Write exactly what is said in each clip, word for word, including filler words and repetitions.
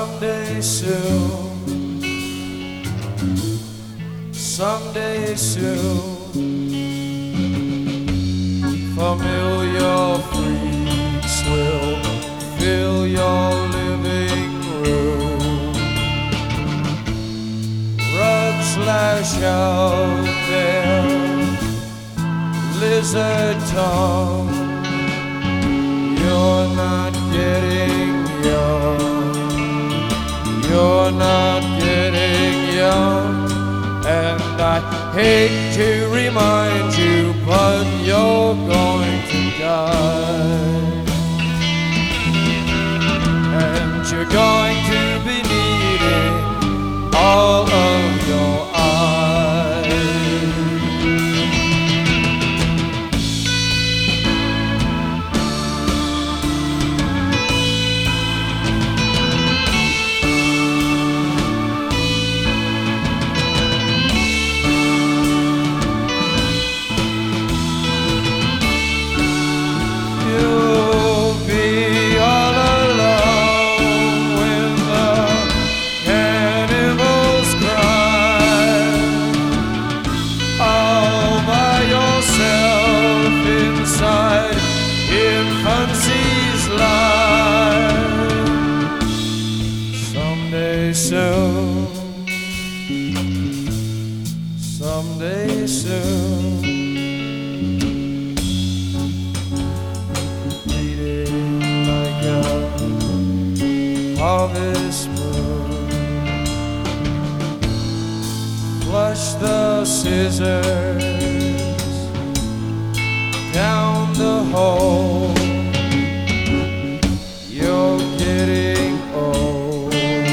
Someday soon, someday soon, familiar freaks will fill your living room. Rugs lash out their lizard tongue. You're not getting young, you're not getting young, and I hate to remind you, but you're going to die, and you're going to be needing all of your eyes. Infancy's life. Someday soon, someday soon, bleeding like a harvest moon. Flush the scissors down the hole. You're getting old,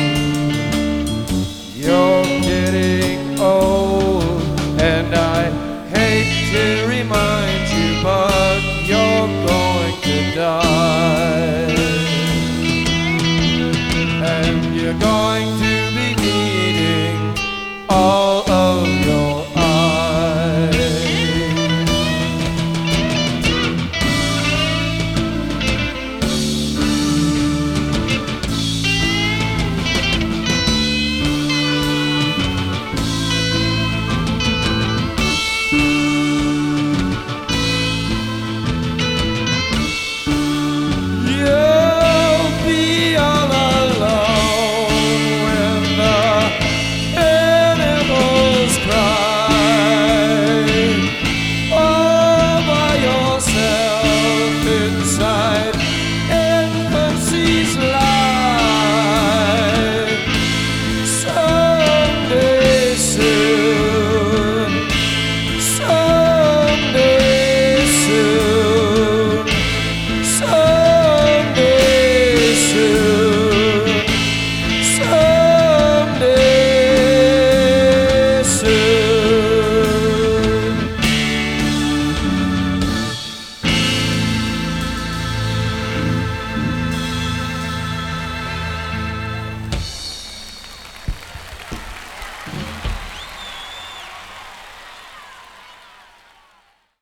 you're getting old, and I hate to remind you, but you're going to die, and you're going to